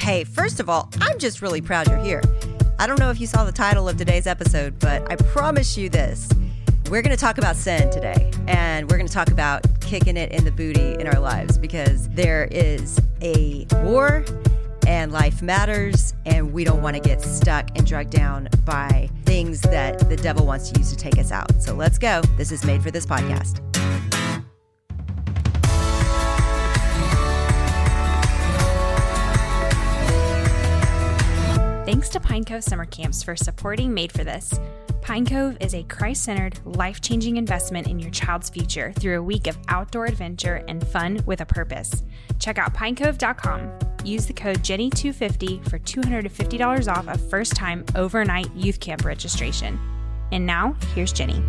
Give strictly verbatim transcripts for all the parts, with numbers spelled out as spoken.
Hey, first of all, I'm just really proud you're here. I don't know if you saw the title of today's episode, but I promise you this. We're going to talk about sin today, and we're going to talk about kicking it in the booty in our lives because there is a war and life matters, and we don't want to get stuck and drugged down by things that the devil wants to use to take us out. So let's go. This is Made for This podcast. Thanks to Pine Cove Summer Camps for supporting Made for This. Pine Cove is a Christ-centered, life-changing investment in your child's future through a week of outdoor adventure and fun with a purpose. Check out pine cove dot com. Use the code Jenny two fifty for two hundred fifty dollars off a first-time overnight youth camp registration. And now, here's Jenny.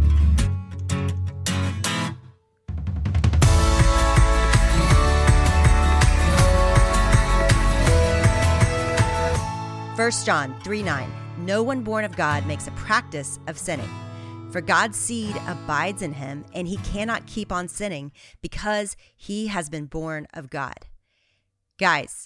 First John three nine. No one born of God makes a practice of sinning. For God's seed abides in him, and he cannot keep on sinning because he has been born of God. Guys,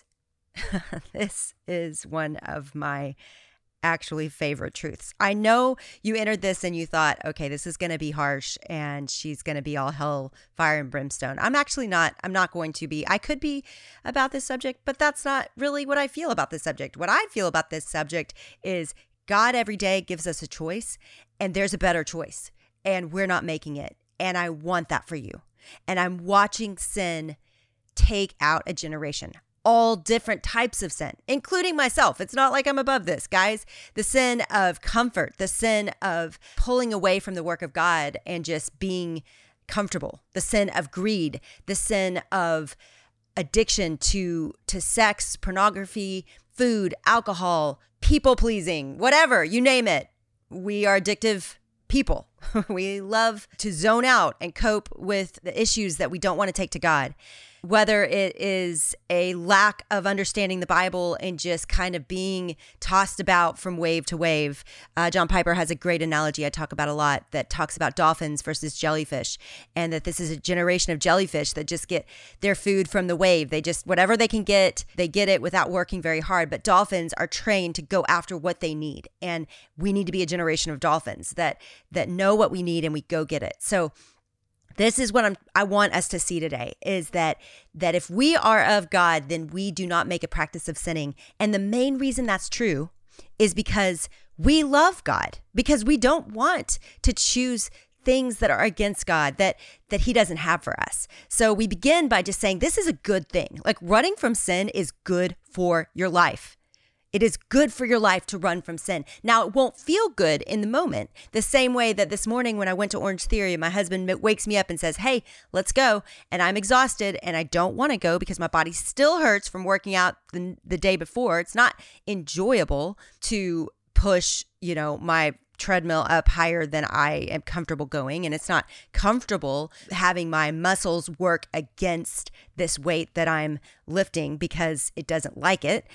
this is one of my actually favorite truths. I know you entered this and you thought, okay, this is going to be harsh and she's going to be all hell, fire and brimstone. I'm actually not. I'm not going to be. I could be about this subject, but that's not really what I feel about this subject. What I feel about this subject is God every day gives us a choice, and there's a better choice, and we're not making it. And I want that for you. And I'm watching sin take out a generation. All different types of sin, including myself. It's not like I'm above this, guys. The sin of comfort, the sin of pulling away from the work of God and just being comfortable, the sin of greed, the sin of addiction to, to sex, pornography, food, alcohol, people pleasing, whatever, you name it. We are addictive people. We love to zone out and cope with the issues that we don't want to take to God. Whether it is a lack of understanding the Bible and just kind of being tossed about from wave to wave. Uh, John Piper has a great analogy I talk about a lot that talks about dolphins versus jellyfish, and that this is a generation of jellyfish that just get their food from the wave. They just, whatever they can get, they get it without working very hard. But dolphins are trained to go after what they need. And we need to be a generation of dolphins that that know what we need and we go get it. So this is what I'm, I want us to see today is that, that if we are of God, then we do not make a practice of sinning. And the main reason that's true is because we love God, because we don't want to choose things that are against God, that, that he doesn't have for us. So we begin by just saying, this is a good thing. Like running from sin is good for your life. It is good for your life to run from sin. Now, it won't feel good in the moment. The same way that this morning when I went to Orange Theory, my husband wakes me up and says, hey, let's go. And I'm exhausted and I don't want to go because my body still hurts from working out the, the day before. It's not enjoyable to push, you know, my treadmill up higher than I am comfortable going. And it's not comfortable having my muscles work against this weight that I'm lifting because it doesn't like it.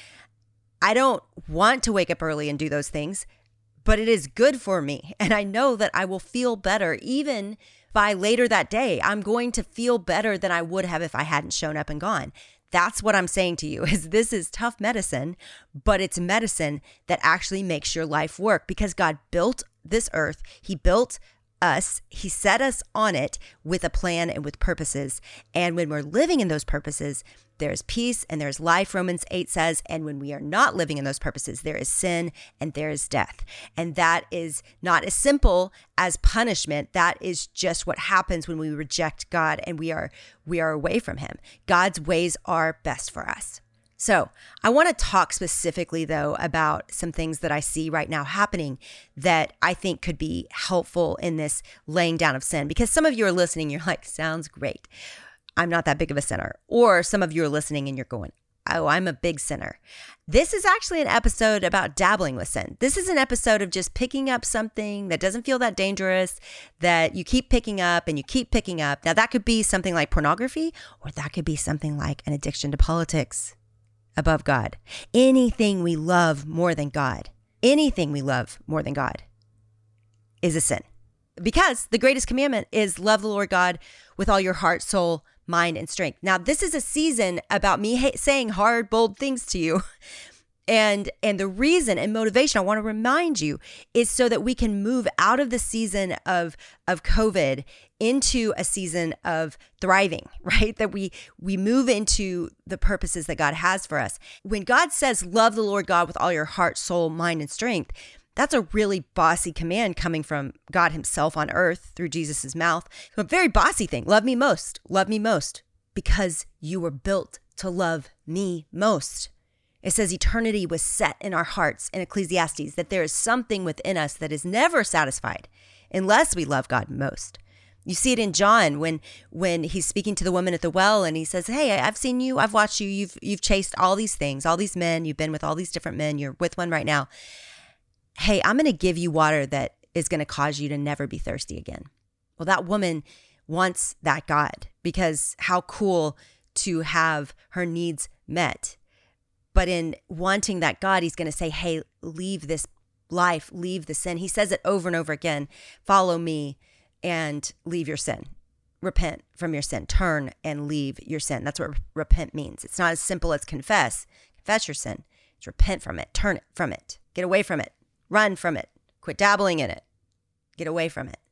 I don't want to wake up early and do those things, but it is good for me. And I know that I will feel better even by later that day. I'm going to feel better than I would have if I hadn't shown up and gone. That's what I'm saying to you is this is tough medicine, but it's medicine that actually makes your life work because God built this earth. He built us. He set us on it with a plan and with purposes. And when we're living in those purposes, there's peace and there's life, Romans eight says. And when we are not living in those purposes, there is sin and there is death. And that is not as simple as punishment. That is just what happens when we reject God and we are we are away from him. God's ways are best for us. So I want to talk specifically, though, about some things that I see right now happening that I think could be helpful in this laying down of sin. Because some of you are listening, you're like, sounds great. I'm not that big of a sinner. Or some of you are listening and you're going, oh, I'm a big sinner. This is actually an episode about dabbling with sin. This is an episode of just picking up something that doesn't feel that dangerous, that you keep picking up and you keep picking up. Now, that could be something like pornography, or that could be something like an addiction to politics. Above God. Anything we love more than God, anything we love more than God is a sin. Because the greatest commandment is love the Lord God with all your heart, soul, mind, and strength. Now, this is a season about me ha- saying hard, bold things to you. And and the reason and motivation I want to remind you is so that we can move out of the season of of COVID into a season of thriving, right? That we we move into the purposes that God has for us. When God says, love the Lord God with all your heart, soul, mind, and strength, that's a really bossy command coming from God himself on earth through Jesus's mouth. A very bossy thing. Love me most. Love me most because you were built to love me most. It says eternity was set in our hearts in Ecclesiastes, that there is something within us that is never satisfied unless we love God most. You see it in John when when he's speaking to the woman at the well and he says, hey, I've seen you, I've watched you, you've you've chased all these things, all these men, you've been with all these different men, you're with one right now. Hey, I'm going to give you water that is going to cause you to never be thirsty again. Well, that woman wants that God because how cool to have her needs met. But in wanting that God, he's going to say, hey, leave this life, leave the sin. He says it over and over again. Follow me and leave your sin. Repent from your sin. Turn and leave your sin. That's what repent means. It's not as simple as confess. Confess your sin. It's repent from it. Turn from it. Get away from it. Run from it. Quit dabbling in it. Get away from it.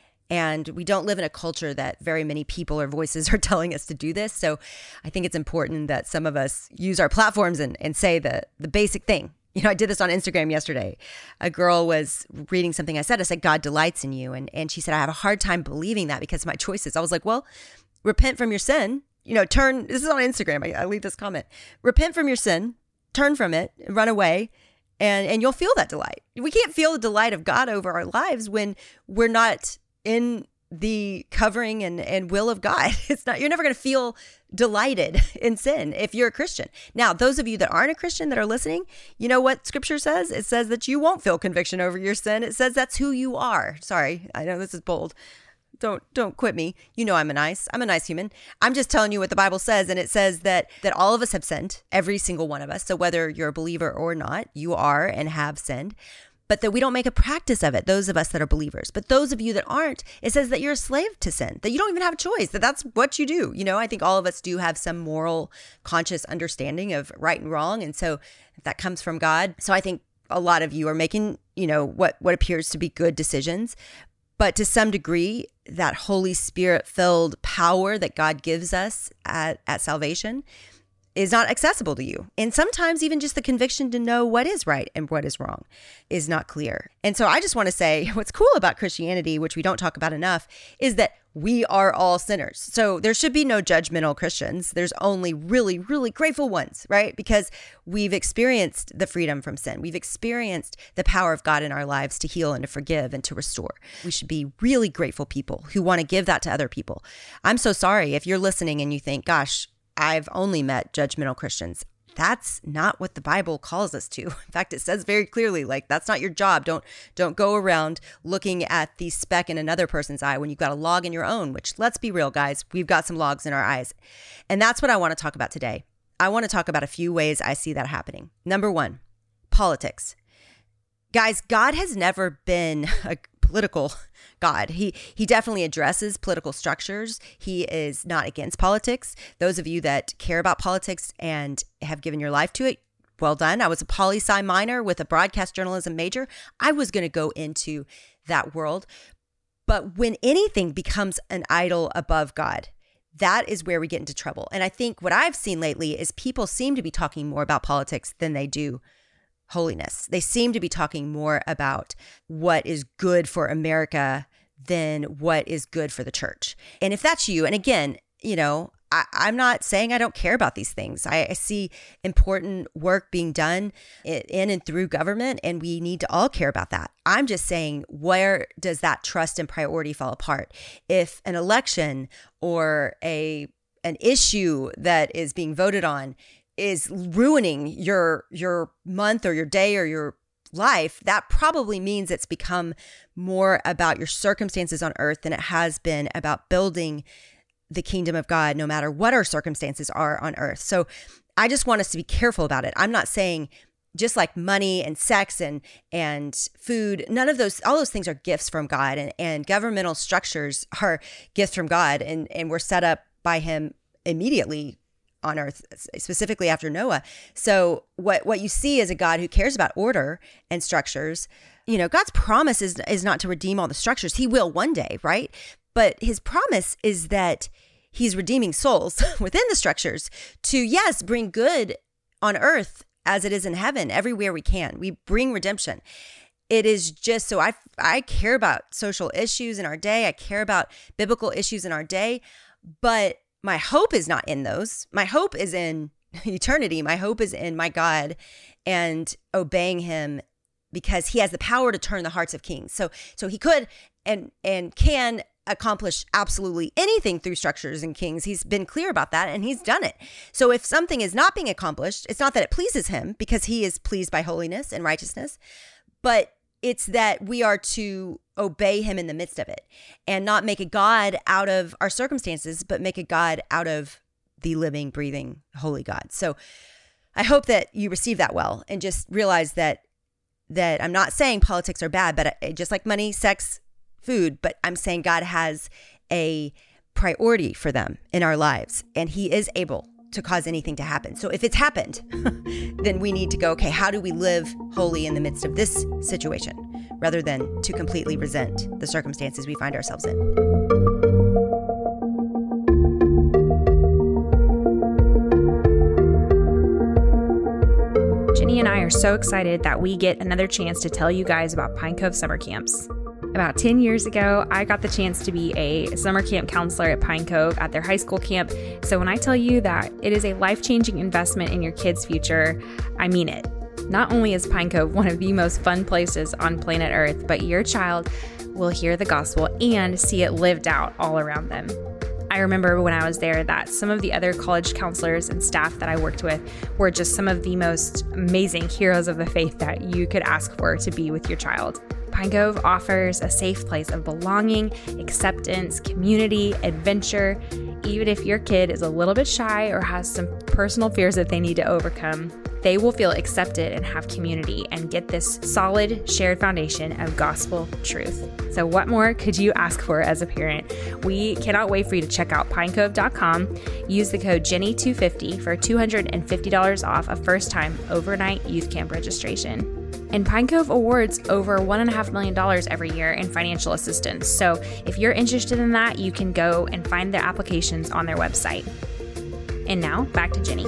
And we don't live in a culture that very many people or voices are telling us to do this. So I think it's important that some of us use our platforms and, and say the, the basic thing. You know, I did this on Instagram yesterday. A girl was reading something I said. I said, God delights in you. And, and she said, I have a hard time believing that because of my choices. I was like, well, repent from your sin. You know, turn. This is on Instagram. I, I leave this comment. Repent from your sin. Turn from it. Run away. And, and you'll feel that delight. We can't feel the delight of God over our lives when we're not in the covering and, and will of God. It's not, you're never going to feel delighted in sin if you're a Christian. Now, those of you that aren't a Christian that are listening, you know what scripture says? It says that you won't feel conviction over your sin. It says that's who you are. Sorry, I know this is bold. Don't don't quit me. You know I'm a nice. I'm a nice human. I'm just telling you what the Bible says, and it says that that all of us have sinned, every single one of us. So whether you're a believer or not, you are and have sinned. But that we don't make a practice of it, those of us that are believers. But those of you that aren't, it says that you're a slave to sin, that you don't even have a choice, that that's what you do. You know, I think all of us do have some moral, conscious understanding of right and wrong. And so that comes from God. So I think a lot of you are making, you know, what, what appears to be good decisions. But to some degree, that Holy Spirit-filled power that God gives us at, at salvation is not accessible to you. And sometimes even just the conviction to know what is right and what is wrong is not clear. And so I just want to say what's cool about Christianity, which we don't talk about enough, is that we are all sinners. So there should be no judgmental Christians. There's only really, really grateful ones, right? Because we've experienced the freedom from sin. We've experienced the power of God in our lives to heal and to forgive and to restore. We should be really grateful people who want to give that to other people. I'm so sorry if you're listening and you think, gosh, I've only met judgmental Christians. That's not what the Bible calls us to. In fact, it says very clearly, like, that's not your job. Don't don't go around looking at the speck in another person's eye when you've got a log in your own, which, let's be real, guys, we've got some logs in our eyes. And that's what I want to talk about today. I want to talk about a few ways I see that happening. Number one, politics. Guys, God has never been a political God. He he definitely addresses political structures. He is not against politics. Those of you that care about politics and have given your life to it, well done. I was a poli-sci minor with a broadcast journalism major. I was going to go into that world. But when anything becomes an idol above God, that is where we get into trouble. And I think what I've seen lately is people seem to be talking more about politics than they do holiness. They seem to be talking more about what is good for America than what is good for the church. And if that's you, and again, you know, I, I'm not saying I don't care about these things. I, I see important work being done in and through government, and we need to all care about that. I'm just saying, where does that trust and priority fall apart? If an election or a an issue that is being voted on is ruining your your month or your day or your life, that probably means it's become more about your circumstances on earth than it has been about building the kingdom of God, no matter what our circumstances are on earth. So I just want us to be careful about it. I'm not saying just like money and sex and and food, none of those, all those things are gifts from God, and, and governmental structures are gifts from God, and, and we're set up by him immediately on earth, specifically after Noah. So what, what you see is a God who cares about order and structures. You know, God's promise is, is not to redeem all the structures. He will one day, right? But his promise is that he's redeeming souls within the structures to, yes, bring good on earth as it is in heaven, everywhere we can. We bring redemption. It is just so I, I care about social issues in our day. I care about biblical issues in our day, but my hope is not in those. My hope is in eternity. My hope is in my God and obeying him because he has the power to turn the hearts of kings. So, so he could and, and can accomplish absolutely anything through structures and kings. He's been clear about that and he's done it. So if something is not being accomplished, it's not that it pleases him because he is pleased by holiness and righteousness, but it's that we are to obey him in the midst of it and not make a God out of our circumstances, but make a God out of the living, breathing, holy God. So I hope that you receive that well and just realize that that I'm not saying politics are bad, but I, just like money, sex, food, but I'm saying God has a priority for them in our lives and he is able to cause anything to happen. So if it's happened, then we need to go, okay, how do we live holy in the midst of this situation rather than to completely resent the circumstances we find ourselves in? Jenny and I are so excited that we get another chance to tell you guys about Pine Cove Summer Camps. About ten years ago, I got the chance to be a summer camp counselor at Pine Cove at their high school camp. So when I tell you that it is a life-changing investment in your kids' future, I mean it. Not only is Pine Cove one of the most fun places on planet Earth, but your child will hear the gospel and see it lived out all around them. I remember when I was there that some of the other college counselors and staff that I worked with were just some of the most amazing heroes of the faith that you could ask for to be with your child. Pine Cove offers a safe place of belonging, acceptance, community, adventure. Even if your kid is a little bit shy or has some personal fears that they need to overcome, they will feel accepted and have community and get this solid shared foundation of gospel truth. So what more could you ask for as a parent? We cannot wait for you to check out pine cove dot com. Use the code Jenny two fifty for two hundred fifty dollars off a first-time overnight youth camp registration. And Pine Cove awards over one point five million dollars every year in financial assistance. So if you're interested in that, you can go and find their applications on their website. And now, back to Jenny.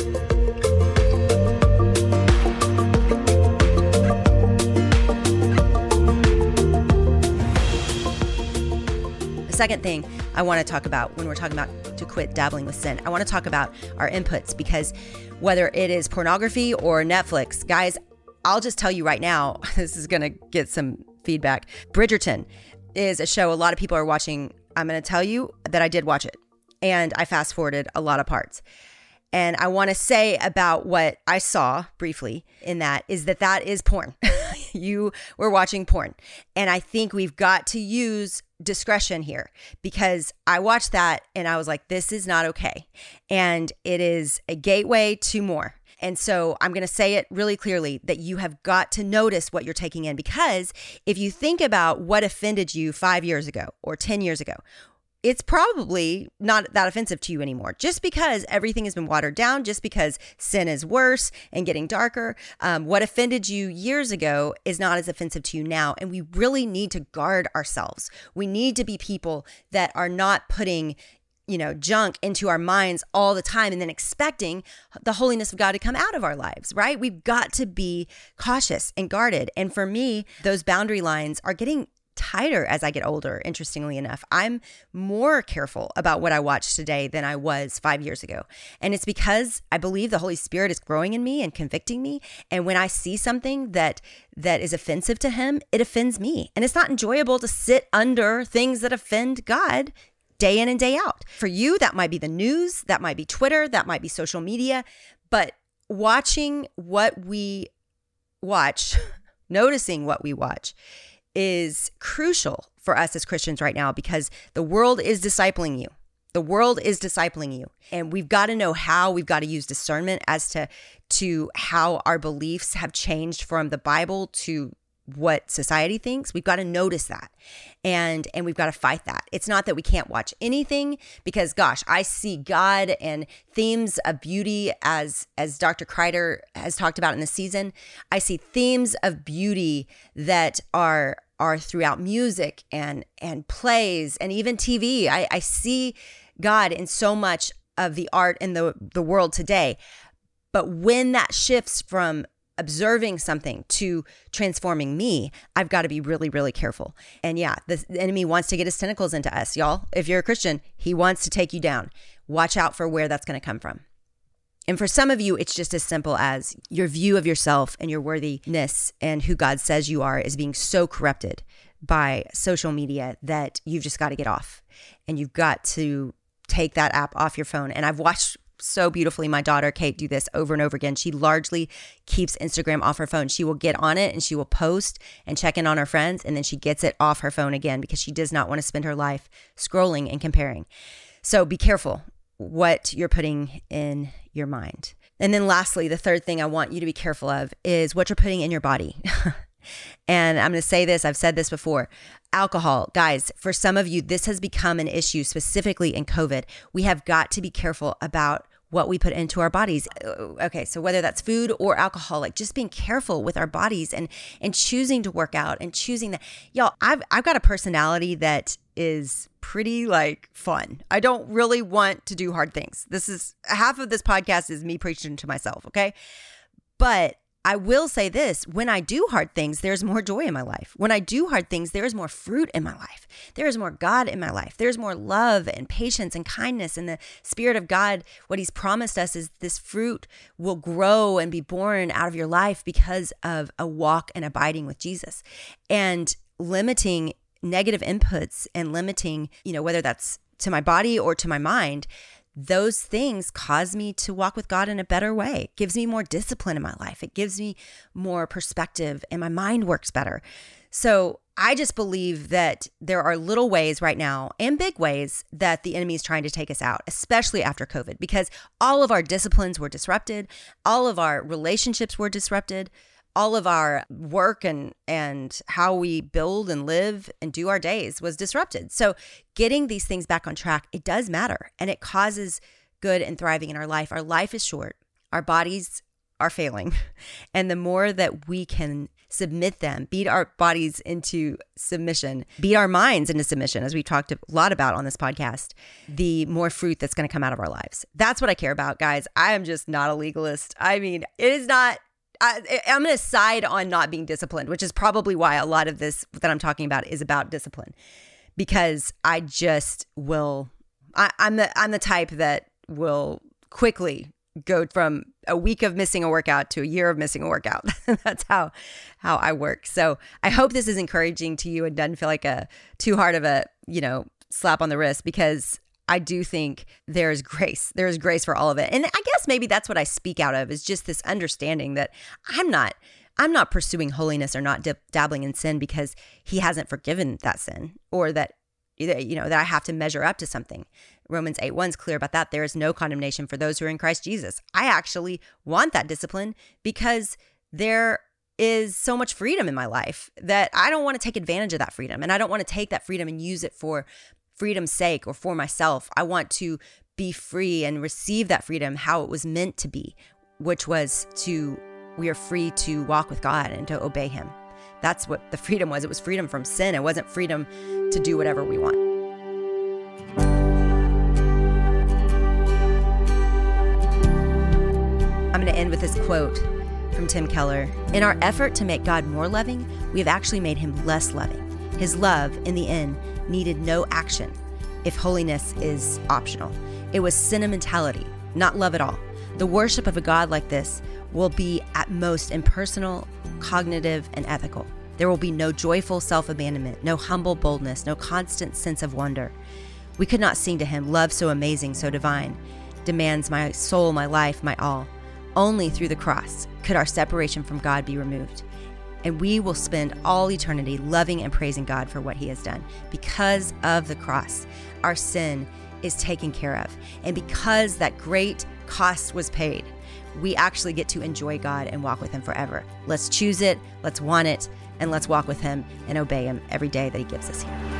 The second thing I want to talk about when we're talking about to quit dabbling with sin, I want to talk about our inputs, because whether it is pornography or Netflix, guys, I'll just tell you right now, this is going to get some feedback. Bridgerton is a show a lot of people are watching. I'm going to tell you that I did watch it, and I fast forwarded a lot of parts. And I want to say about what I saw briefly in that is that that is porn. You were watching porn. And I think we've got to use discretion here, because I watched that and I was like, this is not okay. And it is a gateway to more. And so I'm going to say it really clearly that you have got to notice what you're taking in, because if you think about what offended you five years ago or ten years ago, it's probably not that offensive to you anymore, just because everything has been watered down, just because sin is worse and getting darker. Um, what offended you years ago is not as offensive to you now. And we really need to guard ourselves. We need to be people that are not putting, you know, junk into our minds all the time and then expecting the holiness of God to come out of our lives, right? We've got to be cautious and guarded. And for me, those boundary lines are getting tighter as I get older. Interestingly enough, I'm more careful about what I watch today than I was five years ago. And it's because I believe the Holy Spirit is growing in me and convicting me. And when I see something that that is offensive to him, it offends me. And it's not enjoyable to sit under things that offend God day in and day out. For you, that might be the news, that might be Twitter, that might be social media. But watching what we watch, noticing what we watch, is crucial for us as Christians right now, because the world is discipling you. The world is discipling you. And we've got to know how. We've got to use discernment as to, to how our beliefs have changed from the Bible to what society thinks. We've got to notice that. And and we've got to fight that. It's not that we can't watch anything because, gosh, I see God and themes of beauty as, as Doctor Kreider has talked about in the season. I see themes of beauty that are are throughout music and and plays and even T V. I, I see God in so much of the art in the, the world today. But when that shifts from observing something to transforming me, I've got to be really, really careful. And yeah, the enemy wants to get his tentacles into us, y'all. If you're a Christian, he wants to take you down. Watch out for where that's going to come from. And for some of you, it's just as simple as your view of yourself and your worthiness and who God says you are is being so corrupted by social media that you've just got to get off. And you've got to take that app off your phone. And I've watched so beautifully my daughter Kate do this over and over again. She largely keeps Instagram off her phone. She will get on it and she will post and check in on her friends, and then she gets it off her phone again because she does not want to spend her life scrolling and comparing. So be careful what you're putting in your mind. And then lastly, the third thing I want you to be careful of is what you're putting in your body. And I'm going to say this, I've said this before. Alcohol, guys, for some of you, this has become an issue specifically in COVID. We have got to be careful about what we put into our bodies. Okay, so whether that's food or alcohol, like just being careful with our bodies and and choosing to work out and choosing that. Y'all, I've I've got a personality that is pretty like fun. I don't really want to do hard things. This is half of this podcast is me preaching to myself, okay? But I will say this, when I do hard things, there's more joy in my life. When I do hard things, there is more fruit in my life. There is more God in my life. There's more love and patience and kindness. And the Spirit of God, what he's promised us is this fruit will grow and be born out of your life because of a walk and abiding with Jesus. And limiting negative inputs and limiting, you know, whether that's to my body or to my mind, those things cause me to walk with God in a better way. It gives me more discipline in my life. It gives me more perspective and my mind works better. So I just believe that there are little ways right now and big ways that the enemy is trying to take us out, especially after COVID, because all of our disciplines were disrupted. All of our relationships were disrupted. All of our work and and how we build and live and do our days was disrupted. So getting these things back on track, it does matter. And it causes good and thriving in our life. Our life is short. Our bodies are failing. And the more that we can submit them, beat our bodies into submission, beat our minds into submission, as we talked a lot about on this podcast, the more fruit that's going to come out of our lives. That's what I care about, guys. I am just not a legalist. I mean, it is not... I, I'm going to side on not being disciplined, which is probably why a lot of this that I'm talking about is about discipline, because I just will, I, I'm the, I'm the type that will quickly go from a week of missing a workout to a year of missing a workout. That's how, how I work. So I hope this is encouraging to you and doesn't feel like a too hard of a, you know, slap on the wrist, because I do think there is grace. There is grace for all of it. And I guess maybe that's what I speak out of, is just this understanding that I'm not I'm not pursuing holiness or not dib- dabbling in sin because he hasn't forgiven that sin, or that, you know, that I have to measure up to something. Romans eight one is clear about that. There is no condemnation for those who are in Christ Jesus. I actually want that discipline because there is so much freedom in my life that I don't want to take advantage of that freedom. And I don't want to take that freedom and use it for freedom's sake or for myself. I want to be free and receive that freedom how it was meant to be, which was to, we are free to walk with God and to obey him. That's what the freedom was. It was freedom from sin. It wasn't freedom to do whatever we want. I'm going to end with this quote from Tim Keller. In our effort to make God more loving, we have actually made him less loving. His love, in the end, needed no action if holiness is optional. It was sentimentality, not love at all. The worship of a God like this will be at most impersonal, cognitive, and ethical. There will be no joyful self-abandonment, no humble boldness, no constant sense of wonder. We could not sing to him, love so amazing, so divine, demands my soul, my life, my all. Only through the cross could our separation from God be removed. And we will spend all eternity loving and praising God for what he has done. Because of the cross, our sin is taken care of. And because that great cost was paid, we actually get to enjoy God and walk with him forever. Let's choose it, let's want it, and let's walk with him and obey him every day that he gives us here.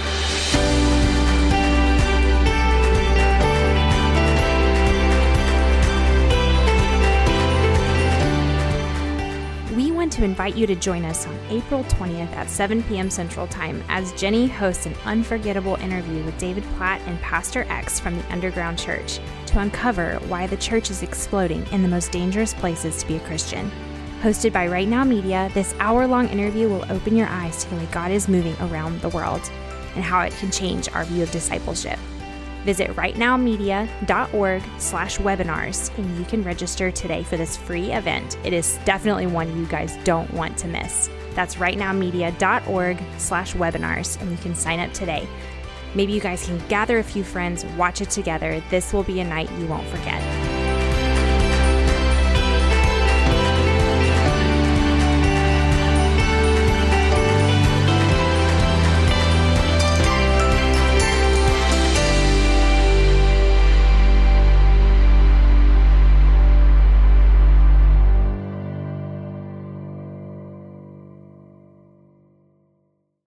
We want to invite you to join us on April twentieth at seven p.m. Central Time as Jenny hosts an unforgettable interview with David Platt and Pastor X from the Underground Church to uncover why the church is exploding in the most dangerous places to be a Christian. Hosted by Right Now Media, this hour-long interview will open your eyes to the way God is moving around the world and how it can change our view of discipleship. Visit rightnowmedia.org slash webinars and you can register today for this free event. It is definitely one you guys don't want to miss. That's rightnowmedia.org slash webinars and you can sign up today. Maybe you guys can gather a few friends, watch it together. This will be a night you won't forget.